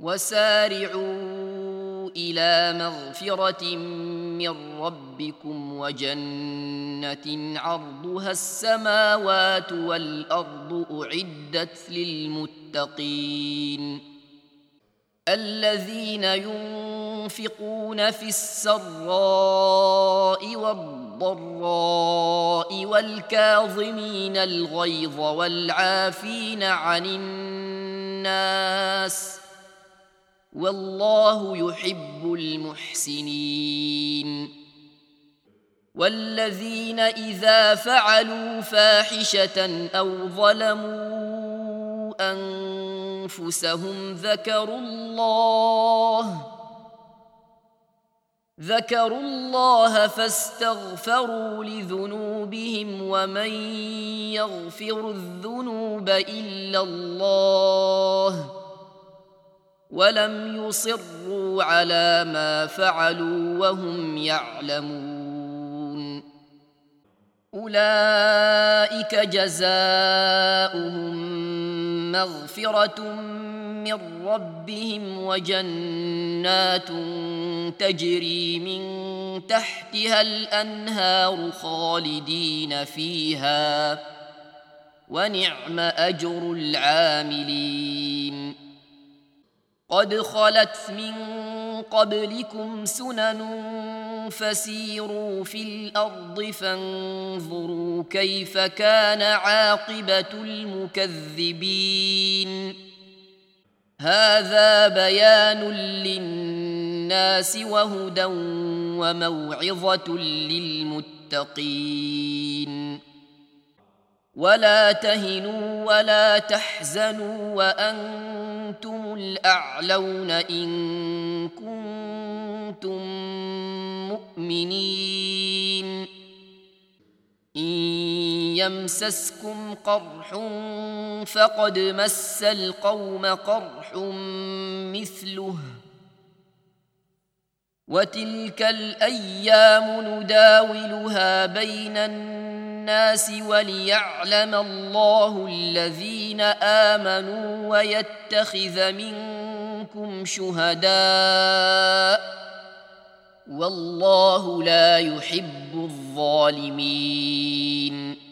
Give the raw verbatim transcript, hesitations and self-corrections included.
وسارعوا إلى مغفرة من ربكم وجنة عرضها السماوات والأرض أعدت للمتقين الذين ينفقون في السراء والضراء والكاظمين الغيظ والعافين عن الناس والله يحب المحسنين والذين إذا فعلوا فاحشة أو ظلموا أنفسهم ذكروا الله ذكروا الله فاستغفروا لذنوبهم ومن يغفر الذنوب إلا الله ولم يصروا على ما فعلوا وهم يعلمون أولئك جزاؤهم مغفرة من ربهم وجنات تجري من تحتها الأنهار خالدين فيها ونعم أجر العاملين قد خلت من قبلكم سنن فسيروا في الأرض فانظروا كيف كان عاقبة المكذبين هذا بيان للناس وهدى وموعظة للمتقين ولا تهنوا ولا تحزنوا وأنتم الأعلون إن كنتم مؤمنين إن يمسسكم قرح فقد مس القوم قرح مثله وتلك الأيام نداولها بين الناس وليعلم الله الذين آمنوا ويتخذ منكم شهداء والله لا يحب الظالمين